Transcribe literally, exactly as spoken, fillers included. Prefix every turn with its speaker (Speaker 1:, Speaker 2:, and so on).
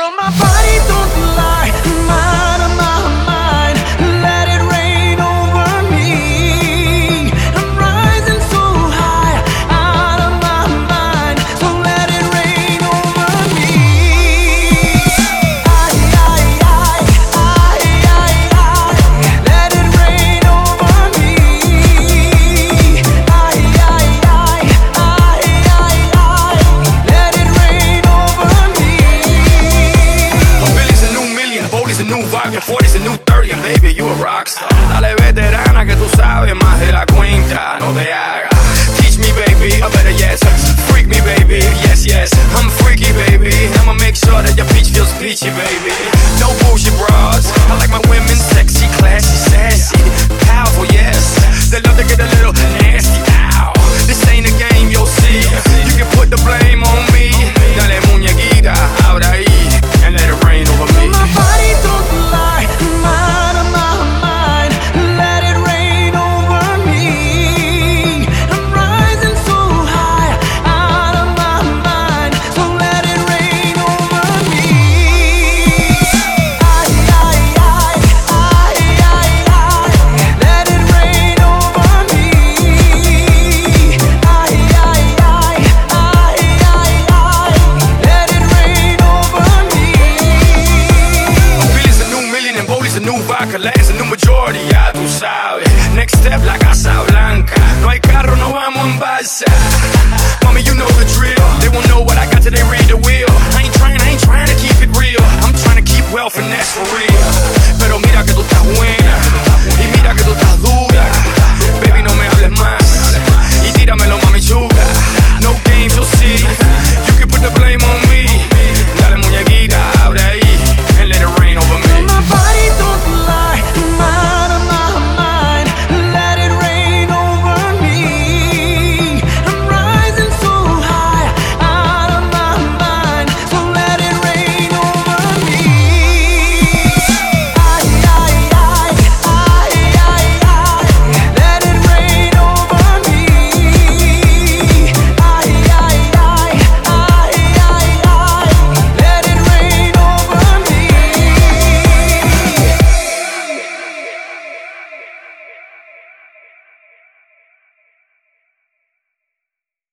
Speaker 1: Girl, my body don't lie, I'm out of my mind. Let it rain over me. I'm rising so high, out of my mind. So let it rain over me. I, I, I, I, I, I. Let it rain over me. I, I, I, I, I, I. Let it rain over me.
Speaker 2: A Billy's a new million, Boldy's a new vibe, your forty's a new thirty, and baby, you a rockstar. Dale veterana que tú sabes más de la cuenta, no te hagas. Teach me, baby, or better yes, freak me, baby, yes, yes. I'm freaky, baby, I'ma make sure that your peach feels peachy, baby. No bullshit bras, I like my women sexy, classy, sassy, powerful, yes. They love to get a little nasty, ow. This ain't a game, you'll see. You can put the blame on me. Dale muñequita, ahora ahí, and let it rain over me.
Speaker 1: My body don't lie, I'm out of my mind. Let it rain over me. I'm rising so high, out of my mind. So let it rain over me. I, I, I, I, I, I. Let it rain over me. I, I, I, I, I, I. Let it rain over me.
Speaker 2: Billy's a new million and Boldy's a new vodka, Latin's a new majority, ya tú sabes. Next step, la Casa Blanca. No hay carro, no vamos en balsa. Mommy, you know the drill. They won't know what I got till they read the wheel.